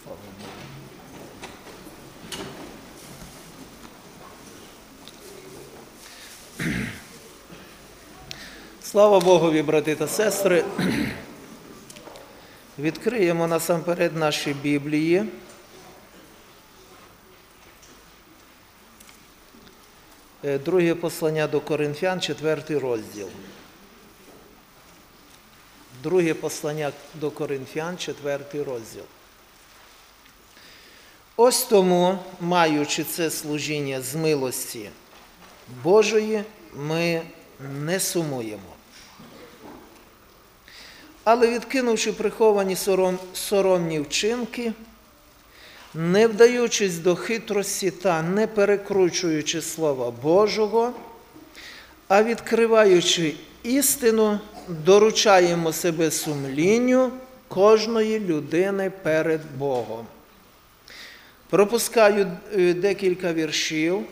Слава Богу. Слава Богові, брати та сестри. Відкриємо насамперед наші Біблії. Друге послання до Коринфян, 4 розділ. Друге послання до Коринфян, 4 розділ. Ось тому, маючи це служіння з милості Божої, ми не сумуємо. Але відкинувши приховані соромні вчинки, не вдаючись до хитрості та не перекручуючи Слова Божого, а відкриваючи істину, доручаємо себе сумлінню кожної людини перед Богом. Пропускаю декілька віршів,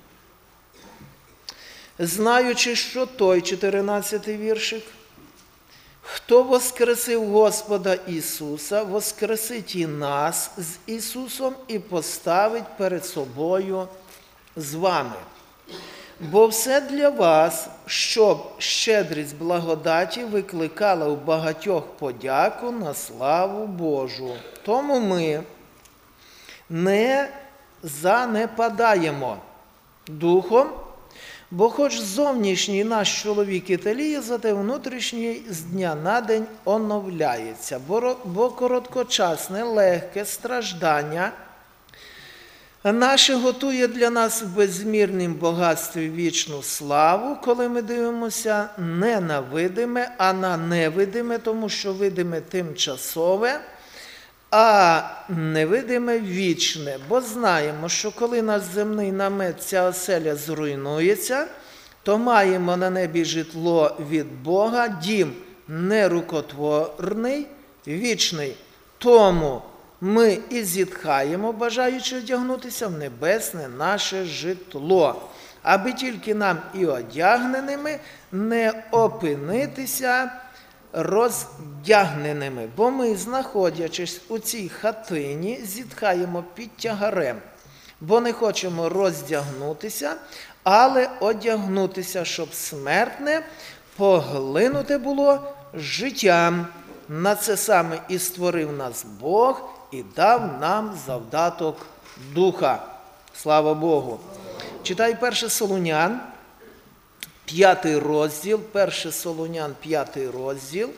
знаючи, що той, 14-й віршик, хто воскресив Господа Ісуса, воскресить і нас з Ісусом і поставить перед собою з вами. Бо все для вас, щоб щедрість благодаті викликала у багатьох подяку на славу Божу. Тому ми не занепадаємо духом, бо хоч зовнішній наш чоловік і таліє, зате внутрішній з дня на день оновляється, бо короткочасне, легке страждання наше готує для нас в безмірнім багатстві вічну славу, коли ми дивимося не на видиме, а на невидиме, тому що видиме тимчасове, а невидиме вічне. Бо знаємо, що коли наш земний намет, ця оселя зруйнується, то маємо на небі житло від Бога, дім нерукотворний, вічний. Тому ми і зітхаємо, бажаючи одягнутися в небесне наше житло, аби тільки нам і одягненими не опинитися роздягненими. Бо ми, знаходячись у цій хатині, зітхаємо під тягарем, бо не хочемо роздягнутися, але одягнутися, щоб смертне поглинуте було життям. На це саме і створив нас Бог і дав нам завдаток Духа. Слава Богу! Читай 1 Солунян, 5 розділ, 1 Солунян, 5 розділ,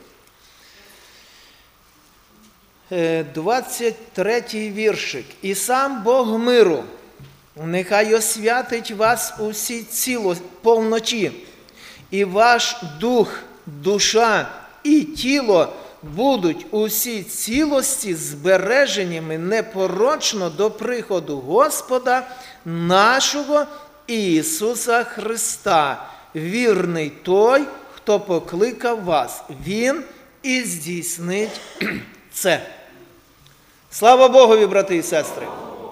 23 віршик. «І сам Бог миру, нехай освятить вас у всій повноті, і ваш дух, душа і тіло будуть у всій цілості збереженими непорочно до приходу Господа нашого Ісуса Христа. Вірний той, хто покликав вас, Він і здійснить це». Слава Богові, брати і сестри!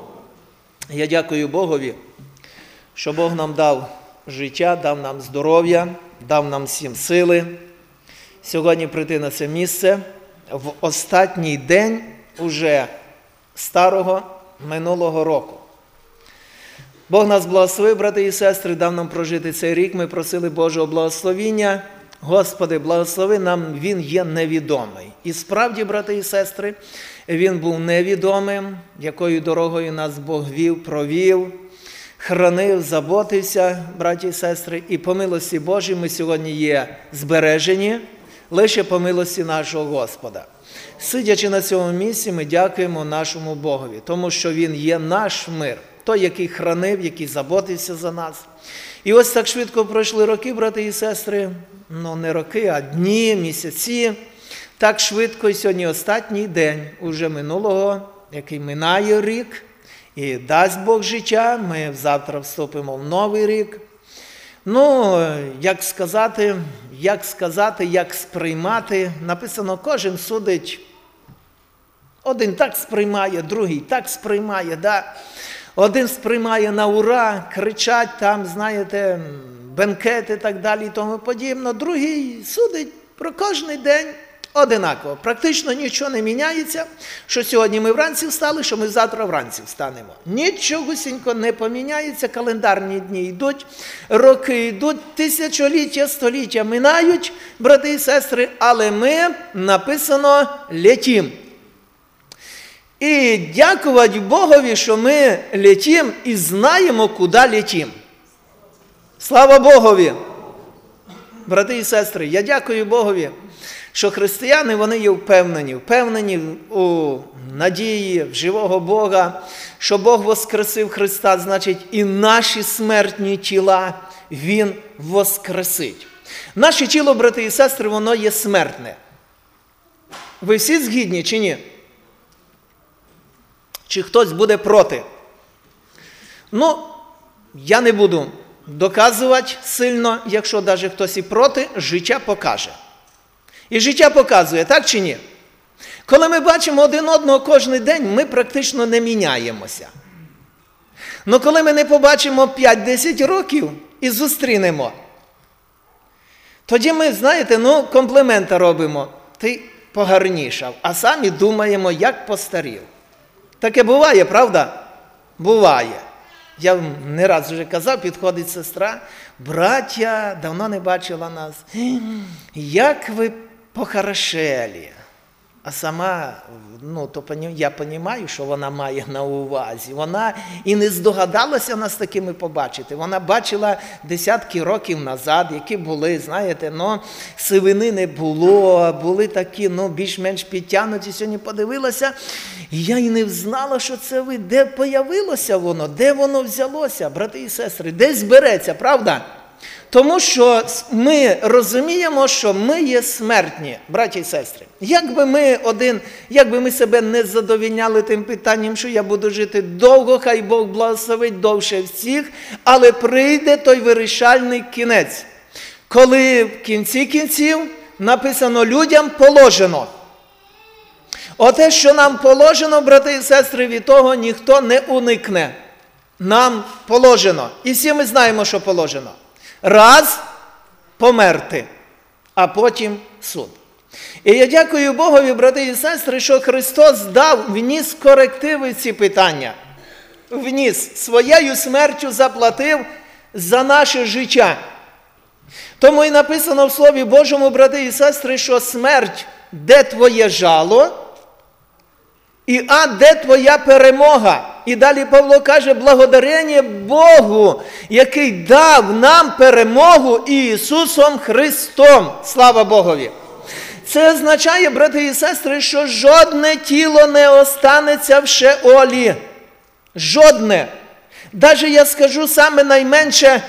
Я дякую Богові, що Бог нам дав життя, дав нам здоров'я, дав нам всім сили сьогодні прийти на це місце в останній день уже старого минулого року. Бог нас благословив, брати і сестри, дав нам прожити цей рік. Ми просили Божого благословіння. Господи, благослови нам, Він є невідомий. І справді, брати і сестри, Він був невідомим, якою дорогою нас Бог вів, провів, хранив, заботився, браті і сестри. І по милості Божій ми сьогодні є збережені лише по милості нашого Господа. Сидячи на цьому місці, ми дякуємо нашому Богові, тому що Він є наш мир, той, який хранив, який заботився за нас. І ось так швидко пройшли роки, брати і сестри, ну не роки, а дні, місяці. Так швидко і сьогодні останній день уже минулого, який минає рік, і дасть Бог життя, ми завтра вступимо в новий рік. Ну, як сказати, як сприймати, написано, кожен судить, один так сприймає, другий так сприймає, да? Один сприймає на ура, кричать там, знаєте, бенкети і так далі і тому подібне, другий судить про кожний день Одинаково. Практично нічого не міняється, що сьогодні ми вранці встали, що ми завтра вранці встанемо. Нічогосінько не поміняється, календарні дні йдуть, роки йдуть, тисячоліття, століття минають, брати і сестри, але ми, написано, летім. І дякувати Богові, що ми летім і знаємо, куди летім. Слава Богові! Брати і сестри, я дякую Богові, що християни, вони є впевнені у надії в живого Бога, що Бог воскресив Христа, значить і наші смертні тіла Він воскресить. Наше тіло, брати і сестри, воно є смертне. Ви всі згідні чи ні? Чи хтось буде проти? Ну, я не буду доказувати сильно, якщо навіть хтось і проти, життя покаже. І життя показує, так чи ні? Коли ми бачимо один одного кожен день, ми практично не міняємося. Але коли ми не побачимо 5-10 років і зустрінемо, тоді ми, знаєте, компліменти робимо. Ти погарнішав, а самі думаємо, як постарів. Таке буває, правда? Буває. Я не раз вже казав, підходить сестра, браття, давно не бачила нас. Як ви похорошели. А сама, я розумію, що вона має на увазі. Вона і не здогадалася нас такими побачити. Вона бачила десятки років назад, які були, знаєте, сивини не було, були такі, більш-менш підтягнуті. Сьогодні подивилася, і я і не взнала, що це ви. Де появилося воно, де воно взялося, брати і сестри, десь береться, правда? Тому що ми розуміємо, що ми є смертні, браті і сестри. Якби ми себе не задовольняли тим питанням, що я буду жити довго, хай Бог благословить довше всіх, але прийде той вирішальний кінець, коли в кінці кінців написано людям положено. Оте, що нам положено, брати і сестри, від того ніхто не уникне. Нам положено. І всі ми знаємо, що положено. Раз – померти, а потім суд. І я дякую Богові, брати і сестри, що Христос вніс корективи ці питання. Вніс, своєю смертю заплатив за наше життя. Тому і написано в Слові Божому, брати і сестри, що смерть, де твоє жало, і ад, де твоя перемога. І далі Павло каже, благодарення Богу, який дав нам перемогу Ісусом Христом. Слава Богові! Це означає, брати і сестри, що жодне тіло не останеться в Шеолі. Жодне. Даже я скажу саме найменше,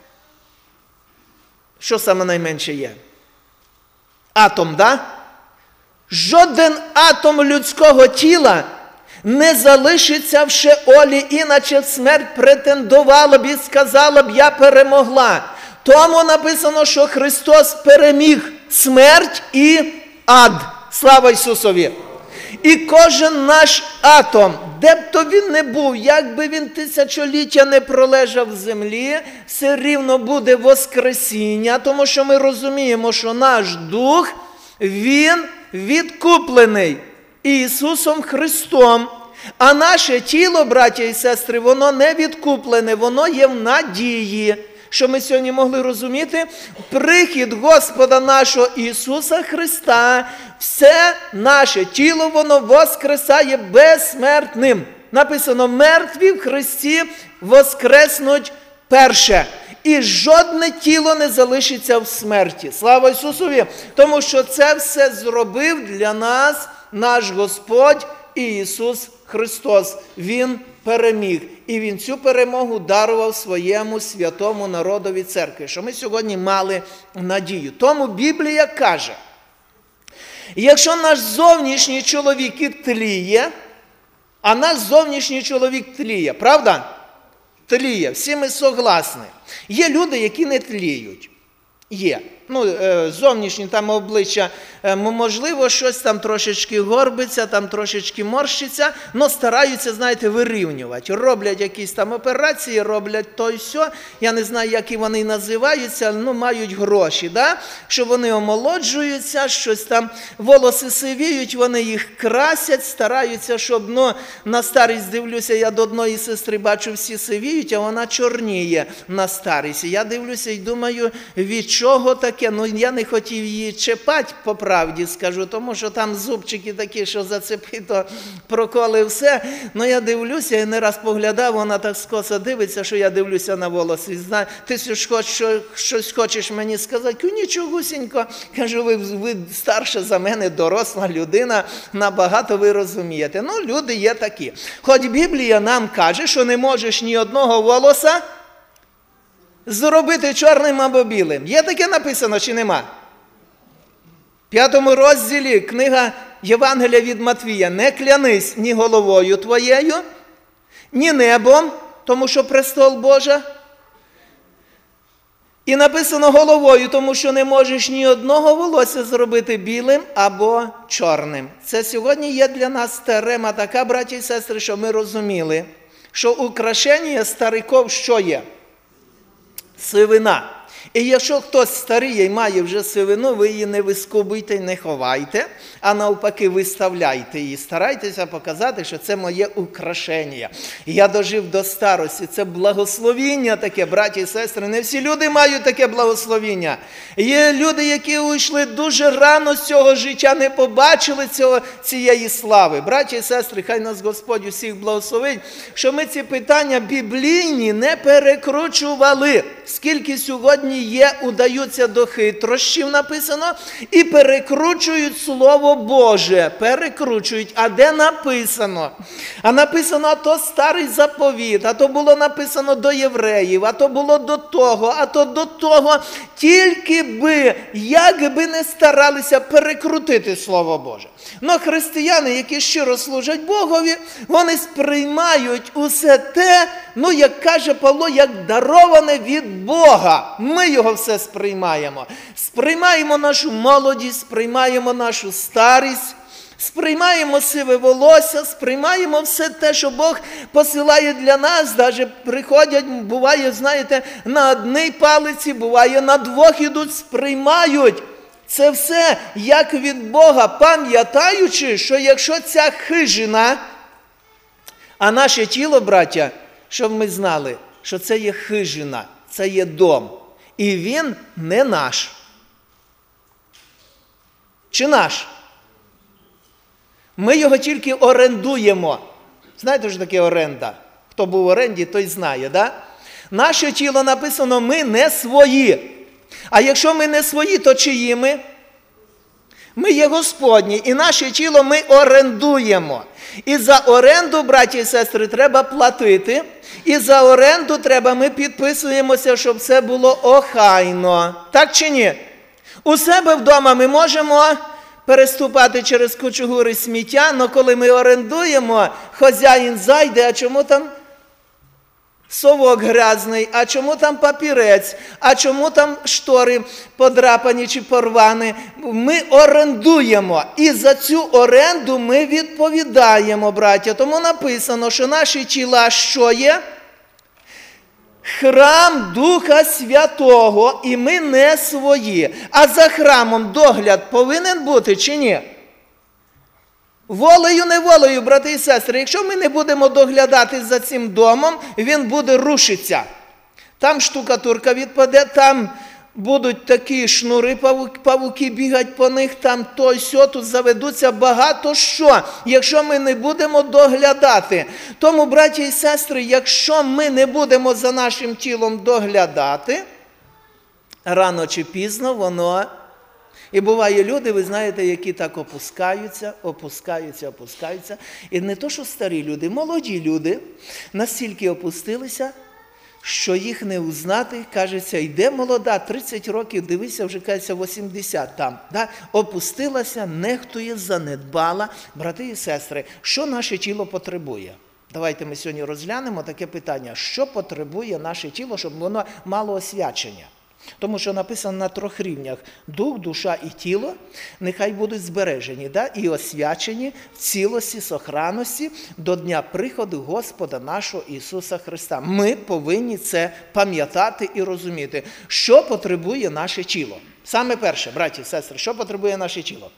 що саме найменше є? Атом, да? Жоден атом людського тіла не залишиться в Шеолі, іначе смерть претендувала б і сказала б, я перемогла. Тому написано, що Христос переміг смерть і ад. Слава Ісусові! І кожен наш атом, де б то він не був, як би він тисячоліття не пролежав в землі, все рівно буде воскресіння, тому що ми розуміємо, що наш дух, він відкуплений Ісусом Христом, а наше тіло, браття і сестри, воно не відкуплене, воно є в надії. Що ми сьогодні могли розуміти? Прихід Господа нашого Ісуса Христа, все наше тіло, воно воскресає безсмертним. Написано, мертві в Христі воскреснуть перше. І жодне тіло не залишиться в смерті. Слава Ісусові! Тому що це все зробив для нас наш Господь Ісус Христос. Він переміг. І Він цю перемогу дарував своєму святому народові церкви, що ми сьогодні мали надію. Тому Біблія каже, якщо наш зовнішній чоловік і тліє, а наш зовнішній чоловік тліє, правда? Тліє, всі ми согласні. Є люди, які не тліють. Є. зовнішні там обличчя, можливо, щось там трошечки горбиться, там трошечки морщиться, але стараються, знаєте, вирівнювати. Роблять якісь там операції, роблять то й сьо, я не знаю, як і вони називаються, мають гроші, да? Що вони омолоджуються, щось там, волоси сивіють, вони їх красять, стараються, щоб, на старість дивлюся, я до одної сестри бачу, всі сивіють, а вона чорніє на старість. Я дивлюся і думаю, від чого таке? Я не хотів її чіпати, по правді скажу, тому що там зубчики такі, що зацепи, то проколи все. Я дивлюся і не раз поглядав, вона так скоса дивиться, що я дивлюся на волоси. Ти щось хочеш мені сказати? Нічогусінько. Кажу, ви старша за мене, доросла людина, набагато ви розумієте. Люди є такі. Хоч Біблія нам каже, що не можеш ні одного волоса зробити чорним або білим. Є таке написано чи нема? В 5 розділі книга Євангелія від Матвія. Не клянись ні головою твоєю, ні небом, тому що престол Божа. І написано головою, тому що не можеш ні одного волосся зробити білим або чорним. Це сьогодні є для нас терема така, браті і сестри, що ми розуміли, що украшення стариків що є? Сивина. І якщо хтось старий і має вже сивину, ви її не вискубуйте, не ховайте, а навпаки виставляйте її. Старайтеся показати, що це моє украшення. Я дожив до старості. Це благословіння таке, браті і сестри. Не всі люди мають таке благословіння. Є люди, які уйшли дуже рано з цього життя, не побачили цієї слави. Браті і сестри, хай нас Господь усіх благословить, що ми ці питання біблійні не перекручували. Скільки сьогодні є, удаються до хитрощів, написано, і перекручують Слово Боже. Перекручують. А де написано? А написано, а то старий заповіт, а то було написано до євреїв, а то було до того, а то до того. Тільки би, як би не старалися перекрутити Слово Боже. Но християни, які щиро служать Богові, вони сприймають усе те, як каже Павло, як дароване від Бога. Ми його все сприймаємо. Сприймаємо нашу молодість, сприймаємо нашу старість, сприймаємо сиве волосся, сприймаємо все те, що Бог посилає для нас. Навіть приходять, буває, знаєте, на одній палиці, буває на двох ідуть, сприймають. Це все як від Бога, пам'ятаючи, що якщо ця хижина, а наше тіло, браття, щоб ми знали, що це є хижина, це є дом. І він не наш. Чи наш? Ми його тільки орендуємо. Знаєте, що таке оренда? Хто був в оренді, той знає, да? Наше тіло написано, ми не свої. А якщо ми не свої, то чиї ми? Ми є Господні, і наше тіло ми орендуємо. І за оренду, браті і сестри, треба платити. І за оренду ми підписуємося, щоб все було охайно. Так чи ні? У себе вдома ми можемо переступати через кучугури сміття, але коли ми орендуємо, хазяїн зайде, а чому там совок грязний, а чому там папірець, а чому там штори подрапані чи порвані. Ми орендуємо, і за цю оренду ми відповідаємо, браття. Тому написано, що наші тіла що є? Храм Духа Святого, і ми не свої. А за храмом догляд повинен бути чи ні? Волею, неволею, брати і сестри, якщо ми не будемо доглядати за цим домом, він буде рушитися. Там штукатурка відпаде, там будуть такі шнури, павуки бігать по них, там то й сьо, тут заведуться багато що, якщо ми не будемо доглядати. Тому, браті і сестри, якщо ми не будемо за нашим тілом доглядати, рано чи пізно воно... І буває люди, ви знаєте, які так опускаються. І не то, що старі люди, молоді люди настільки опустилися, що їх не узнати. Кажеться, йде молода, 30 років, дивися, вже, кажеться, 80 там. Да? Опустилася, нехтує, занедбала. Брати і сестри, що наше тіло потребує? Давайте ми сьогодні розглянемо таке питання. Що потребує наше тіло, щоб воно мало освячення? Тому що написано на 3 рівнях. Дух, душа і тіло нехай будуть збережені, і освячені в цілості, сохранності до дня приходу Господа нашого Ісуса Христа. Ми повинні це пам'ятати і розуміти, що потребує наше тіло. Саме перше, браті і сестри, що потребує наше тіло?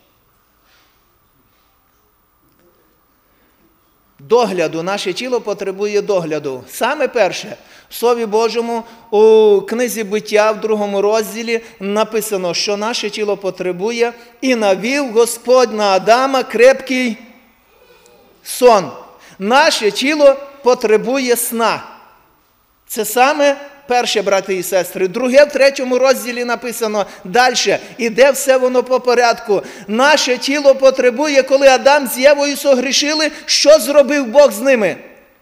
Догляду. Наше тіло потребує догляду. Саме перше, в Слові Божому у книзі Буття в 2 розділі написано, що наше тіло потребує і навів Господь на Адама крепкий сон. Наше тіло потребує сна. Це саме перше, брати і сестри. Друге, в 3 розділі написано далі. Іде все воно по порядку. Наше тіло потребує, коли Адам з Євою согрішили, що зробив Бог з ними?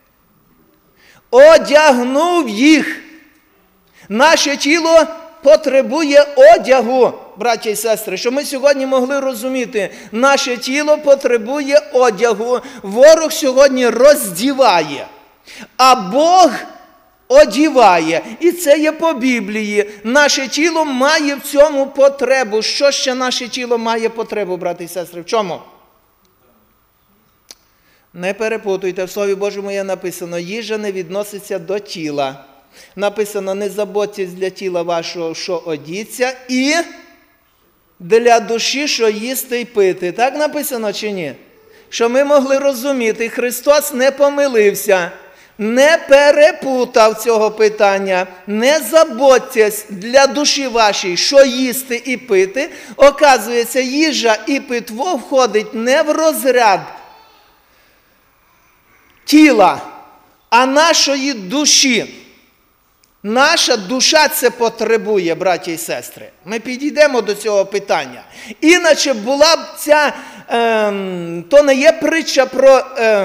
Одягнув їх. Наше тіло потребує одягу, браті і сестри, що ми сьогодні могли розуміти. Наше тіло потребує одягу. Ворог сьогодні роздіває, а Бог одіває. І це є по Біблії. Наше тіло має в цьому потребу. Що ще наше тіло має потребу, брати і сестри? В чому? Не перепутуйте, в Слові Божому є написано, їжа не відноситься до тіла. Написано, не заботьтесь для тіла вашого, що одіться, і для душі, що їсти і пити. Так написано чи ні? Що ми могли розуміти, Христос не помилився, не перепутав цього питання. Не заботьтесь для душі вашій, що їсти і пити. Оказується, їжа і питво входить не в розряд тіла, а нашої душі. Наша душа це потребує, браті і сестри. Ми підійдемо до цього питання. Іначе була б ця, то не є притча про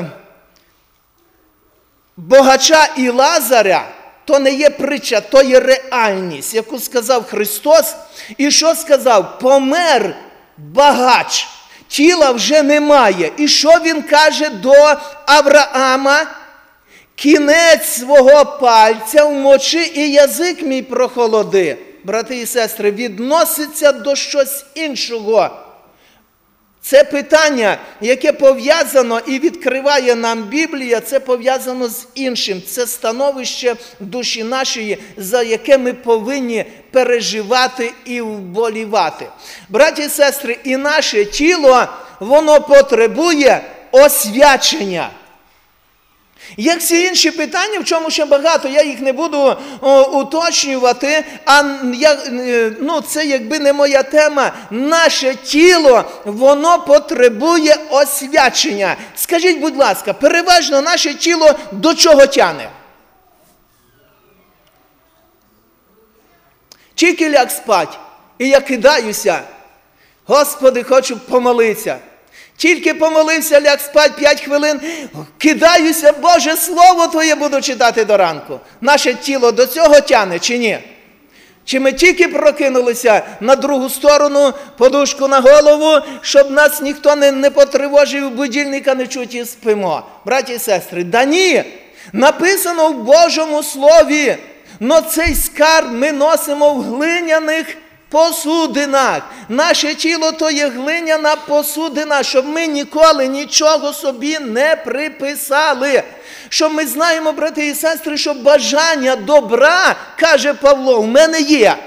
богача і Лазаря, то не є притча, то є реальність, яку сказав Христос. І що сказав? Помер багач, тіла вже немає. І що він каже до Авраама? Кінець свого пальця вмочи і язик мій прохолоди. Брати і сестри, відноситься до щось іншого. Це питання, яке пов'язано і відкриває нам Біблія, це пов'язано з іншим. Це становище душі нашої, за яке ми повинні переживати і вболівати. Браті і сестри, і наше тіло, воно потребує освячення. Як всі інші питання, в чому ще багато, я їх не буду уточнювати, це якби не моя тема. Наше тіло, воно потребує освячення. Скажіть, будь ласка, переважно наше тіло до чого тяне? Тільки ляг спать, і я кидаюся. Господи, хочу помолитися. Тільки помолився, ляг спать 5 хвилин, кидаюся, Боже, Слово Твоє буду читати до ранку. Наше тіло до цього тяне чи ні? Чи ми тільки прокинулися на другу сторону, подушку на голову, щоб нас ніхто не потривожив, будильника не чуть і спимо? Браті і сестри, да ні, написано в Божому Слові, но цей скарб ми носимо в глиняних посудинах. Наше тіло то є глиняна посудина, щоб ми ніколи нічого собі не приписали. Щоб ми знаємо, брати і сестри, що бажання добра, каже Павло, в мене є.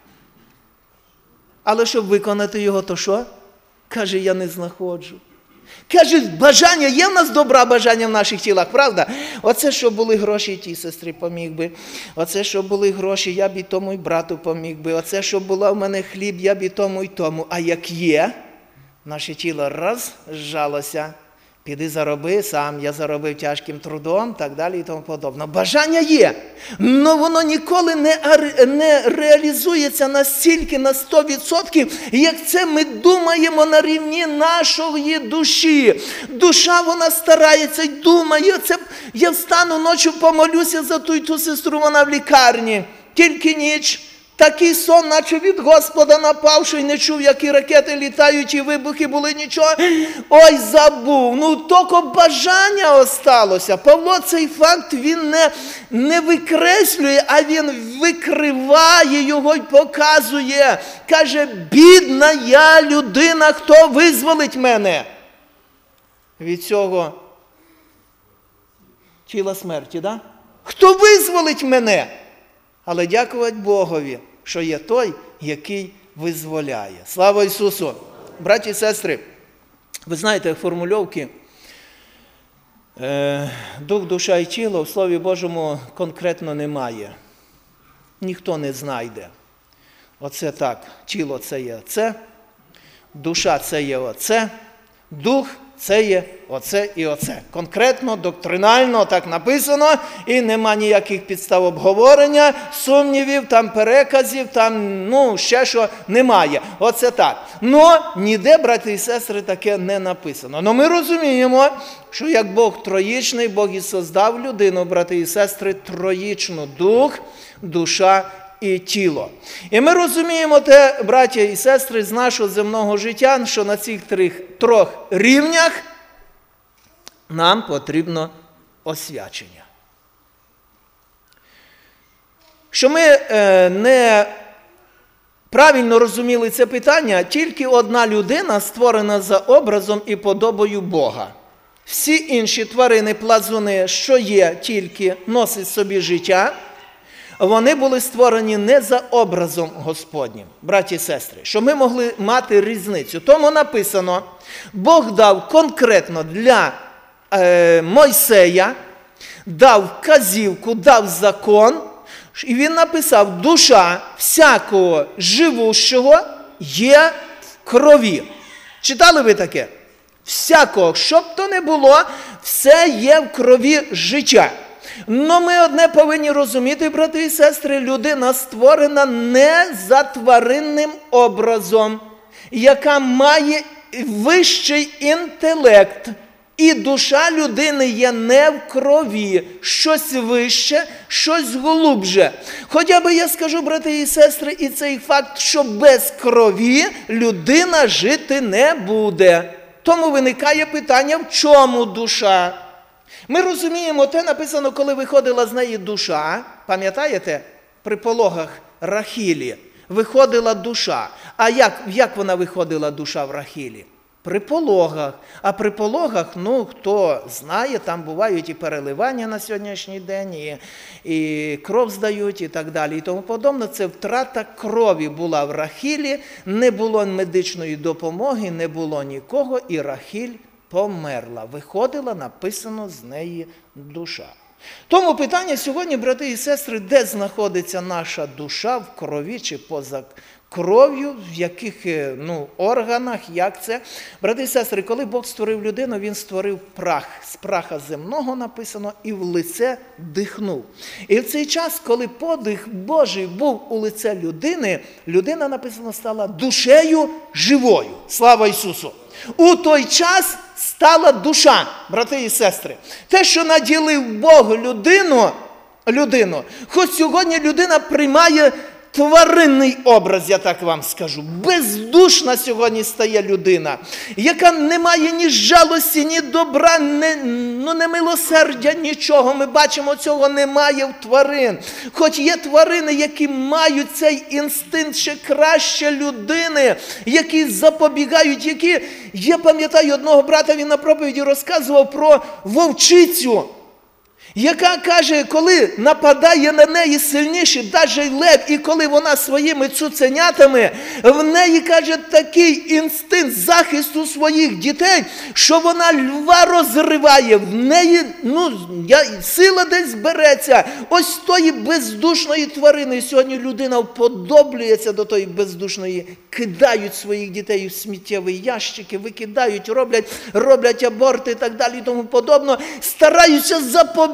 Але щоб виконати його, то що? Каже, я не знаходжу. Каже, бажання, є в нас добра бажання в наших тілах, правда? Оце, що були гроші, тій сестрі поміг би. Оце, що були гроші, я б і тому, і брату поміг би. Оце, що була в мене хліб, я б і тому, і тому. А як є, наше тіло раз зжалося, піди зароби сам, я заробив тяжким трудом, так далі і тому подобне. Бажання є, але воно ніколи не реалізується настільки, на 100%, як це ми думаємо на рівні нашої душі. Душа, вона старається й думає, я встану ночі, помолюся за ту й ту сестру, вона в лікарні, тільки ніч, такий сон, наче від Господа напав, що й не чув, які ракети літають, і вибухи були, нічого. Ой, забув. Ну, тільки бажання осталося. Павло цей факт, він не викреслює, а він викриває його й показує. Каже, бідна я людина, хто визволить мене від цього тіла смерті, да? Хто визволить мене? Але дякувати Богові, що є той, який визволяє. Слава Ісусу! Браті і сестри, ви знаєте, формульовки дух, душа і тіло в Слові Божому конкретно немає. Ніхто не знайде. Оце так. Тіло – це є оце, душа – це є оце, дух – це є оце і оце. Конкретно, доктринально так написано, і нема ніяких підстав обговорення, сумнівів, там переказів, там, ще що немає. Оце так. Но ніде, брати і сестри, таке не написано. Но ми розуміємо, що як Бог троїчний, Бог і создав людину, брати і сестри, троїчну: дух, душа і тіло. І ми розуміємо те, браття і сестри, з нашого земного життя, що на цих трьох рівнях нам потрібно освячення. Що ми не правильно розуміли це питання, тільки одна людина створена за образом і подобою Бога. Всі інші тварини, плазуни, що є, тільки носять собі життя, вони були створені не за образом Господнім, браті і сестри, що ми могли мати різницю. Тому написано, Бог дав конкретно для Мойсея, дав вказівку, дав закон, і він написав: душа всякого живущого є в крові. Читали ви таке? Всякого, що б то не було, все є в крові життя. Но ми одне повинні розуміти, брати і сестри, людина створена не за тваринним образом, яка має вищий інтелект. І душа людини є не в крові, щось вище, щось глубже. Хоча би я скажу, брати і сестри, і цей факт, що без крові людина жити не буде. Тому виникає питання, в чому душа? Ми розуміємо, те написано, коли виходила з неї душа, пам'ятаєте, при пологах Рахілі виходила душа. А як вона виходила, душа в Рахілі? При пологах. А при пологах, хто знає, там бувають і переливання на сьогоднішній день, і кров здають, і так далі. І тому подобне, це втрата крові була в Рахілі, не було медичної допомоги, не було нікого, і Рахіль померла. Виходила, написано, з неї душа. Тому питання сьогодні, брати і сестри, де знаходиться наша душа, в крові чи поза кров'ю, в яких органах, як це? Брати і сестри, коли Бог створив людину, Він створив прах. З праха земного написано, і в лице дихнув. І в цей час, коли подих Божий був у лице людини, людина, написано, стала душею живою. Слава Ісусу! У той час стала душа, брати і сестри. Те, що наділив Бог людину, хоч сьогодні людина приймає тваринний образ, я так вам скажу. Бездушна сьогодні стає людина, яка не має ні жалості, ні добра, ні милосердя, нічого. Ми бачимо, цього немає в тварин. Хоч є тварини, які мають цей інстинкт ще краще людини, які запобігають, Я пам'ятаю одного брата, він на проповіді розказував про вовчицю, яка каже, коли нападає на неї сильніший, навіть лев, і коли вона своїми цуценятами, в неї, каже, такий інстинкт захисту своїх дітей, що вона льва розриває, в неї, сила десь береться. Ось з тої бездушної тварини. Сьогодні людина вподоблюється до тої бездушної, кидають своїх дітей в сміттєві ящики, викидають, роблять аборти і так далі і тому подобне, стараються запобігти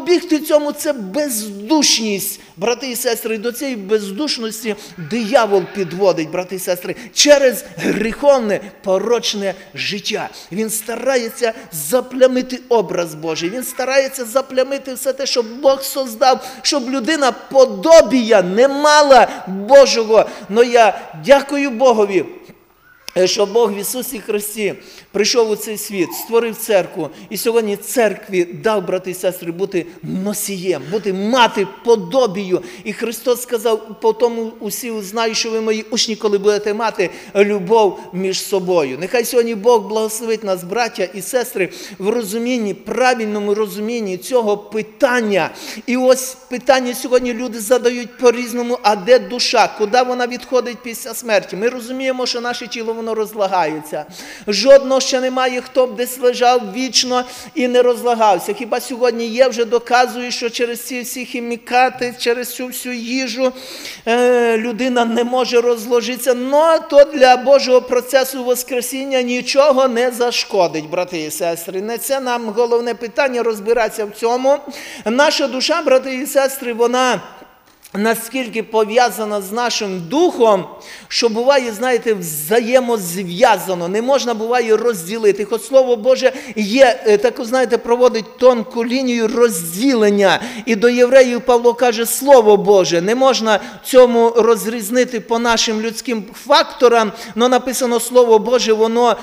запобігти цьому – це бездушність, брати і сестри. До цієї бездушності диявол підводить, брати і сестри, через гріховне, порочне життя. Він старається заплямити образ Божий, він старається заплямити все те, що Бог создав, щоб людина подобія не мала Божого. Но я дякую Богові, що Бог в Ісусі Христі прийшов у цей світ, створив церкву, і сьогодні церкві дав, брати і сестри, бути носієм, мати подобію. І Христос сказав, по тому усі узнають, що ви мої учні, коли будете мати любов між собою. Нехай сьогодні Бог благословить нас, браття і сестри, в розумінні, правильному розумінні цього питання. І ось питання сьогодні люди задають по-різному, а де душа, куди вона відходить після смерті? Ми розуміємо, що наше тіло, воно розлагається. Жодного ще немає, хто б десь лежав вічно і не розлагався. Хіба сьогодні є, вже доказує, що через ці всі хімікати, через цю всю їжу людина не може розложитися. Но то для Божого процесу воскресіння нічого не зашкодить, брати і сестри. Не це нам головне питання, розбиратися в цьому. Наша душа, брати і сестри, вона наскільки пов'язана з нашим духом, що буває, знаєте, взаємозв'язано, не можна буває розділити. Хоч Слово Боже є, таку, знаєте, проводить тонку лінію розділення. І до євреїв Павло каже, Слово Боже, не можна цьому розрізнити по нашим людським факторам, але написано Слово Боже, воно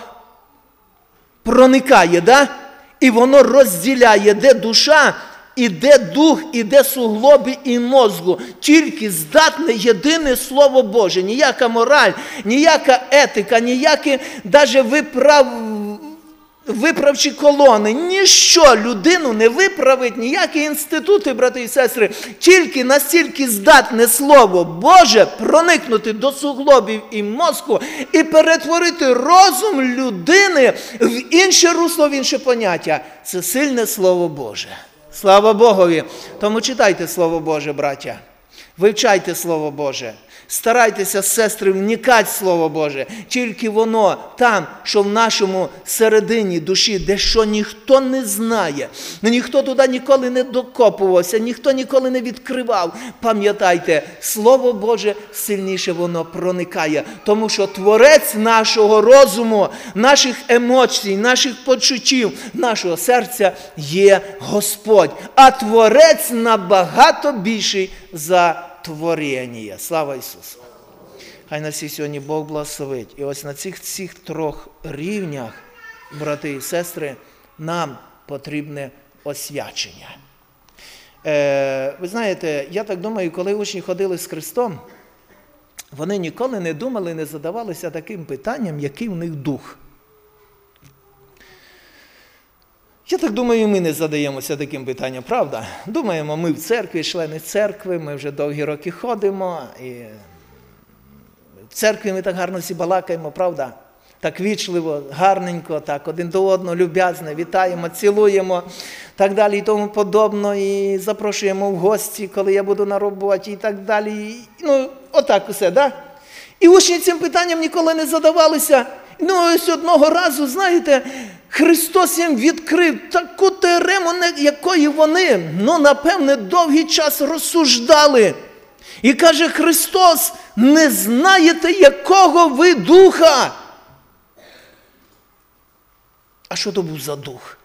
проникає, да? І воно розділяє, де душа, і де дух, і де суглоби і мозку. Тільки здатне єдине Слово Боже. Ніяка мораль, ніяка етика, ніякі навіть виправчі колони. Ніщо людину не виправить, ніякі інститути, брати і сестри. Тільки настільки здатне Слово Боже проникнути до суглобів і мозку і перетворити розум людини в інше русло, в інше поняття. Це сильне Слово Боже. Слава Богові! Тому читайте Слово Боже, браття. Вивчайте Слово Боже. Старайтеся, сестри, вникати в Слово Боже. Тільки воно там, що в нашому середині душі, де що ніхто не знає. Ніхто туди ніколи не докопувався, ніхто ніколи не відкривав. Пам'ятайте, Слово Боже сильніше воно проникає. Тому що Творець нашого розуму, наших емоцій, наших почуттів, нашого серця є Господь. А Творець набагато більший за творіння. Слава Ісусу! Хай нас всіх сьогодні Бог благословить. І ось на цих всіх трьох рівнях, брати і сестри, нам потрібне освячення. Ви знаєте, я так думаю, коли учні ходили з Христом, вони ніколи не думали, не задавалися таким питанням, який в них дух. Я так думаю, ми не задаємося таким питанням, правда? Думаємо, ми в церкві, члени церкви, ми вже довгі роки ходимо, і в церкві ми так гарно всі балакаємо, правда? Так вічливо, гарненько, так один до одного, люб'язно, вітаємо, цілуємо, так далі і тому подобно, і запрошуємо в гості, коли я буду на роботі, і так далі. Ну, отак усе, да? І учні цим питанням ніколи не задавалися. Ну, ось одного разу, знаєте, Христос їм відкрив таку теорему, якої вони, напевне, довгий час розсуждали. І каже Христос, не знаєте, якого ви духа. А що то був за дух?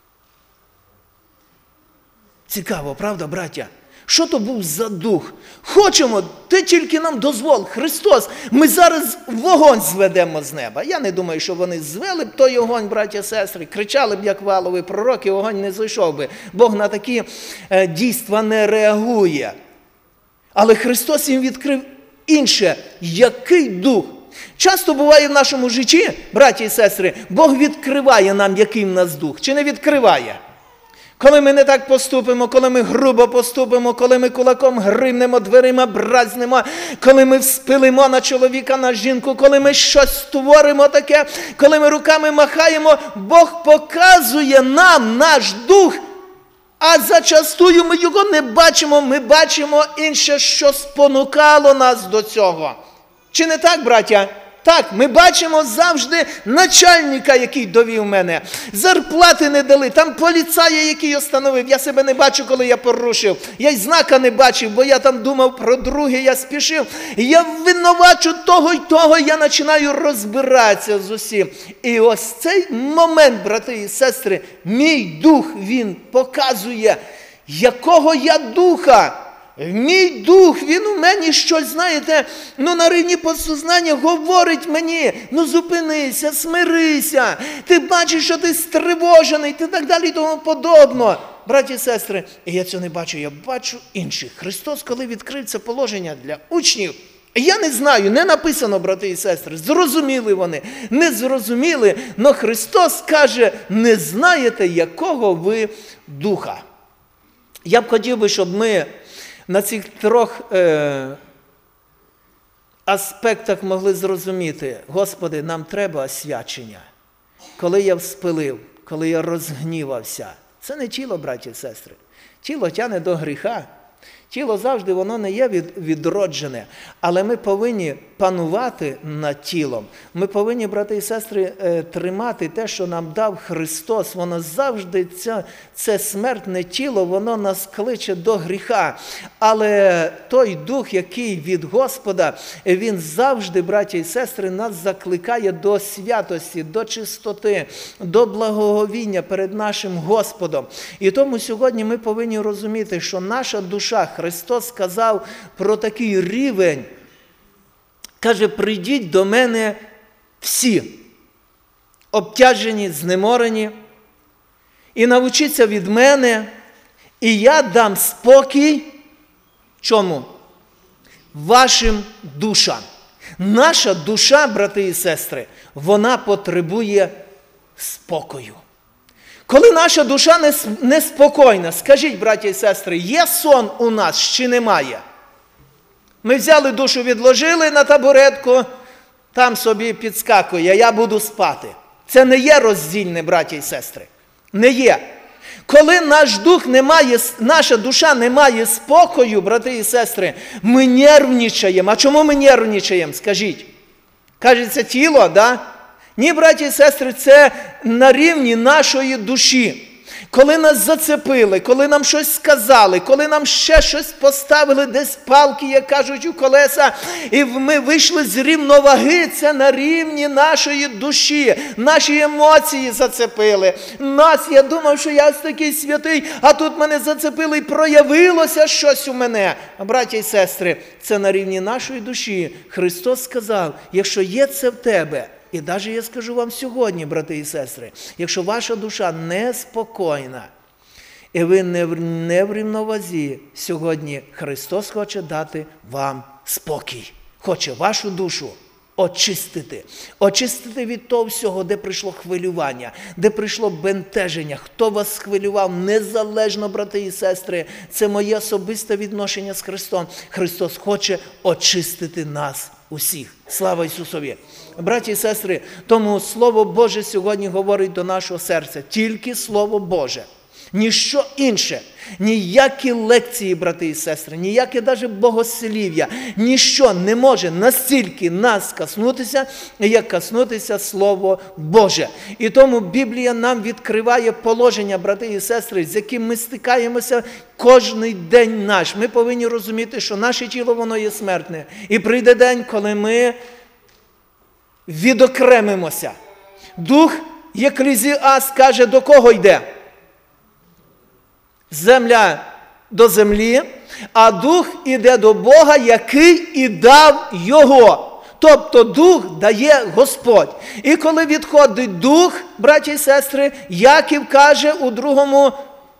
Цікаво, правда, браття? Що то був за дух? Хочемо, ти тільки нам дозвол, Христос, ми зараз вогонь зведемо з неба. Я не думаю, що вони звели б той огонь, браття, сестри, кричали б, як валові пророки, огонь не зайшов би. Бог на такі дійства не реагує. Але Христос їм відкрив інше, який дух. Часто буває в нашому житті, браті і сестри, Бог відкриває нам, який в нас дух, чи не відкриває? Коли ми не так поступимо, коли ми грубо поступимо, коли ми кулаком гримнемо, дверима бразнемо, коли ми вспилимо на чоловіка, на жінку, коли ми щось створимо таке, коли ми руками махаємо, Бог показує нам наш дух, а зачастую ми його не бачимо, ми бачимо інше, що спонукало нас до цього. Чи не так, браття? Так, ми бачимо завжди начальника, який довів мене. Зарплати не дали, там поліцая, який остановив. Я себе не бачу, коли я порушив. Я й знака не бачив, бо я там думав про друге, я спішив. Я винувачу того й того, я починаю розбиратися з усім. І ось цей момент, брати і сестри, мій дух, він показує, якого я духа. Мій дух, він у мені щось, знаєте, на рівні підсознання говорить мені, зупинися, смирися, ти бачиш, що ти стривожений, ти так далі і тому подобно. Браті і сестри, і я цього не бачу, я бачу інших. Христос, коли відкрив це положення для учнів, я не знаю, не написано, брати і сестри, зрозуміли вони, не зрозуміли, но Христос каже, не знаєте, якого ви духа. Я б хотів би, щоб ми на цих трьох аспектах могли зрозуміти, Господи, нам треба освячення. Коли я вспилив, коли я розгнівався, це не тіло, браті і сестри. Тіло тягне до гріха. Тіло завжди, воно не є відроджене, але ми повинні панувати над тілом. Ми повинні, брати і сестри, тримати те, що нам дав Христос. Воно завжди, це смертне тіло, воно нас кличе до гріха. Але той дух, який від Господа, він завжди, браті і сестри, нас закликає до святості, до чистоти, до благоговіння перед нашим Господом. І тому сьогодні ми повинні розуміти, що наша душа, Христос сказав про такий рівень, каже, прийдіть до мене всі, обтяжені, знеморені, і навчіться від мене, і я дам спокій, чому? Вашим душам. Наша душа, брати і сестри, вона потребує спокою. Коли наша душа неспокійна, скажіть, браті і сестри, є сон у нас чи немає? Ми взяли душу, відложили на табуретку, там собі підскакує, я буду спати. Це не є роздільне, браті і сестри. Не є. Коли наш дух не має, наша душа не має спокою, брати і сестри, ми нервничаємо. А чому ми нервничаємо, скажіть? Кажеться, тіло, да? Ні, браті і сестри, це на рівні нашої душі. Коли нас зацепили, коли нам щось сказали, коли нам ще щось поставили, десь палки, як кажуть, у колеса, і ми вийшли з рівноваги, це на рівні нашої душі. Наші емоції зацепили. Я думав, що я такий святий, а тут мене зацепили і проявилося щось у мене. Браті і сестри, це на рівні нашої душі. Христос сказав, якщо є це в тебе, і навіть я скажу вам сьогодні, брати і сестри, якщо ваша душа неспокійна, і ви не в рівновазі, сьогодні Христос хоче дати вам спокій. Хоче вашу душу очистити. Очистити від того всього, де прийшло хвилювання, де прийшло бентеження. Хто вас схвилював, незалежно, брати і сестри, це моє особисте відношення з Христом. Христос хоче очистити нас усіх. Слава Ісусові! Браті і сестри, тому Слово Боже сьогодні говорить до нашого серця. Тільки Слово Боже. Ніщо інше. Ніякі лекції, брати і сестри, ніяке навіть богослів'я, ніщо не може настільки нас коснутися, як коснутися Слово Боже. І тому Біблія нам відкриває положення, брати і сестри, з яким ми стикаємося кожний день наш. Ми повинні розуміти, що наше тіло, воно є смертне. І прийде день, коли ми відокремимося. Дух, Єклезіаст каже, до кого йде? Земля до землі, а дух іде до Бога, який і дав його. Тобто дух дає Господь. І коли відходить дух, браті і сестри, Яків каже у 2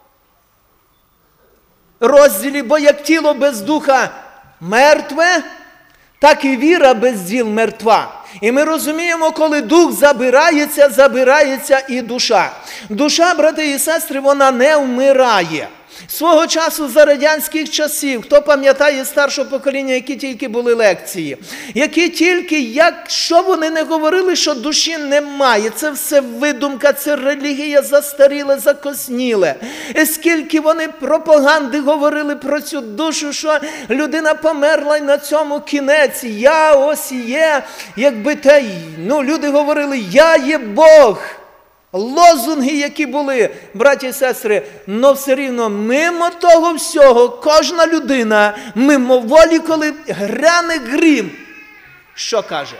розділі, бо як тіло без духа мертве, так і віра без діл мертва. І ми розуміємо, коли дух забирається і душа. Душа, брати і сестри, вона не вмирає. Свого часу, за радянських часів, хто пам'ятає старшого покоління, які тільки були лекції, які тільки, що вони не говорили, що душі немає, це все видумка, це релігія застаріле, закосніле. І скільки вони пропаганди говорили про цю душу, що людина померла і на цьому кінець, я ось є, якби те, люди говорили, я є Бог. Лозунги, які були, браті і сестри, но все рівно мимо того всього, кожна людина, мимо волі, коли гряне грім, що каже?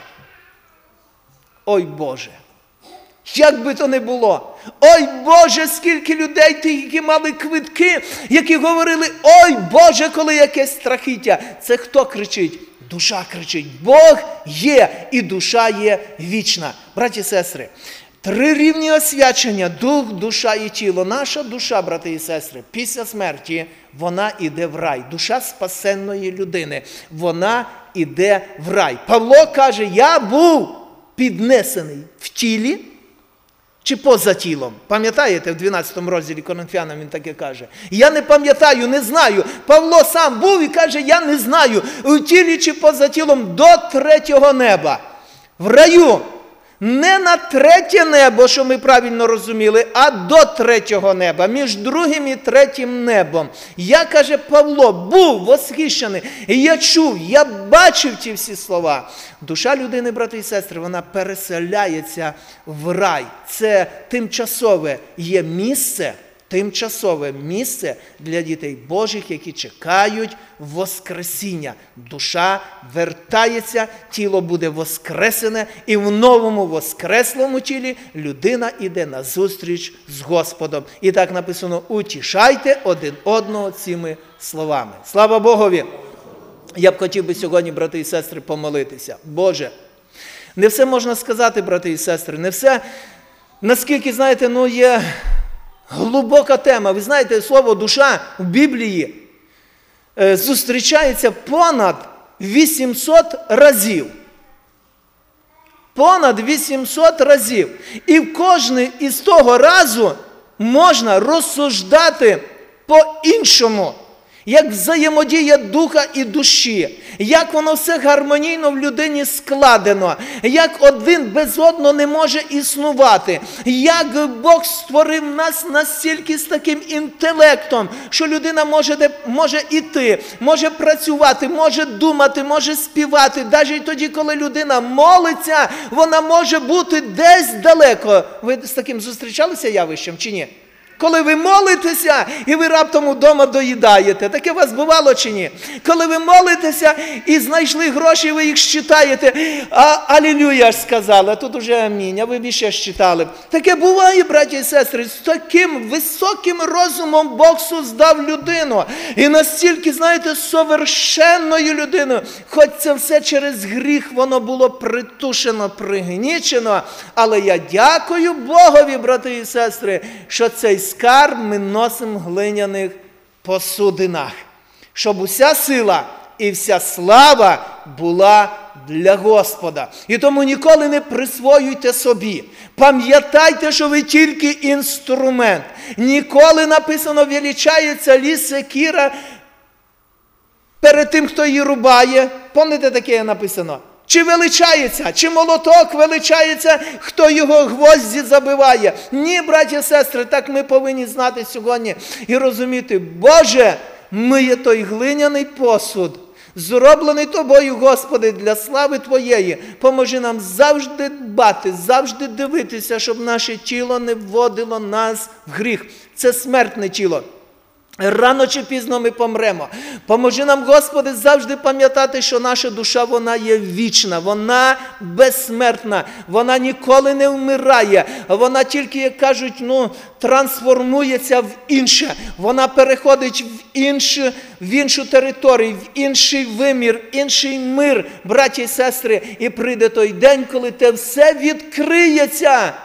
Ой Боже, як би то не було, ой Боже, скільки людей тих, які мали квитки, які говорили, ой Боже, коли якесь страхіття. Це хто кричить? Душа кричить, Бог є і душа є вічна. Браті і сестри, 3 рівні освячення – дух, душа і тіло. Наша душа, брати і сестри, після смерті, вона йде в рай. Душа спасенної людини, вона йде в рай. Павло каже, я був піднесений в тілі чи поза тілом. Пам'ятаєте, в 12 розділі Коринфянам він таке каже. Я не пам'ятаю, не знаю. Павло сам був і каже, я не знаю, у тілі чи поза тілом до 3-го неба. В раю. Не на 3-те небо, що ми правильно розуміли, а до 3-го неба, між 2-м і 3-м небом. Я, каже Павло, був восхищений, і я чув, я бачив ті всі слова. Душа людини, брати і сестри, вона переселяється в рай. Це тимчасове є місце, тимчасове місце для дітей Божих, які чекають воскресіння. Душа вертається, тіло буде воскресене, і в новому воскреслому тілі людина йде на зустріч з Господом. І так написано, утішайте один одного цими словами. Слава Богові! Я б хотів би сьогодні, брати і сестри, помолитися. Боже, не все можна сказати, брати і сестри, не все, наскільки, знаєте, є глибока тема. Ви знаєте, слово «душа» в Біблії зустрічається понад 800 разів. Понад 800 разів. І в кожний із того разу можна розсуждати по-іншому. Як взаємодія духа і душі, як воно все гармонійно в людині складено, як один без одного не може існувати, як Бог створив нас настільки з таким інтелектом, що людина може іти, може працювати, може думати, може співати. Навіть тоді, коли людина молиться, вона може бути десь далеко. Ви з таким зустрічалися явищем чи ні? Коли ви молитеся, і ви раптом вдома доїдаєте. Таке у вас бувало чи ні? Коли ви молитеся і знайшли гроші, ви їх щитаєте. Алілюя ж сказали, а тут уже амінь, а ви б ще щитали. Таке буває, браті і сестри, з таким високим розумом Бог создав людину. І настільки, знаєте, совершенною людиною. Хоч це все через гріх воно було притушено, пригнічено. Але я дякую Богові, брати і сестри, що цей скарб ми носимо в глиняних посудинах, щоб уся сила і вся слава була для Господа. І тому ніколи не присвоюйте собі. Пам'ятайте, що ви тільки інструмент. Ніколи, написано, величається ліс секіра перед тим, хто її рубає. Пам'ятаєте, таке написано? Чи величається, чи молоток величається, хто його гвозді забиває? Ні, браті і сестри, так ми повинні знати сьогодні і розуміти, Боже, ми є той глиняний посуд, зроблений Тобою, Господи, для слави Твоєї. Поможи нам завжди дбати, завжди дивитися, щоб наше тіло не вводило нас в гріх. Це смертне тіло. Рано чи пізно ми помремо. Поможи нам, Господи, завжди пам'ятати, що наша душа, вона є вічна, вона безсмертна, вона ніколи не вмирає, вона тільки, як кажуть, трансформується в інше, вона переходить в іншу територію, в інший вимір, інший мир, браті і сестри, і прийде той день, коли те все відкриється.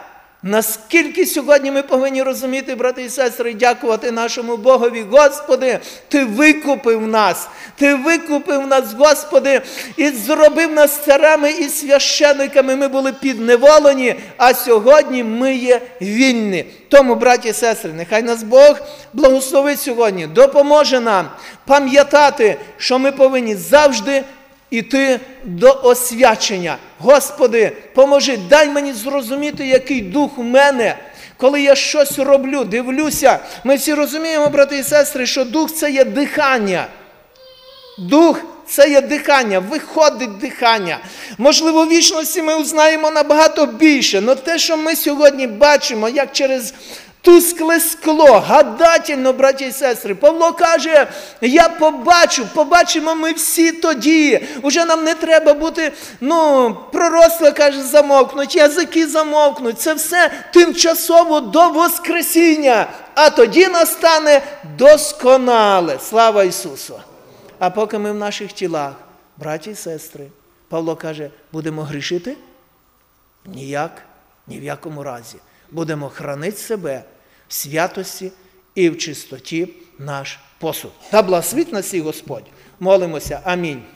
Наскільки сьогодні ми повинні розуміти, брати і сестри, дякувати нашому Богові. Господи, Ти викупив нас, Господи, і зробив нас царами і священиками. Ми були підневолені, а сьогодні ми є вільні. Тому, браті і сестри, нехай нас Бог благословить сьогодні, допоможе нам пам'ятати, що ми повинні завжди іти до освячення. Господи, поможи, дай мені зрозуміти, який дух у мене. Коли я щось роблю, дивлюся, ми всі розуміємо, брати і сестри, що дух – це є дихання. Дух – це є дихання, виходить дихання. Можливо, в вічності ми узнаємо набагато більше, але те, що ми сьогодні бачимо, як через тускле скло, гадательно, браті і сестри. Павло каже, я побачимо ми всі тоді. Уже нам не треба бути, пророцтва, каже, замовкнуть, язики замовкнуть. Це все тимчасово до Воскресіння. А тоді настане досконале. Слава Ісусу! А поки ми в наших тілах, браті і сестри, Павло каже, будемо грішити? Ніяк, ні в якому разі. Будемо хранити себе в святості і в чистоті наш посуд. Та благословить нас і Господь. Молимося. Амінь.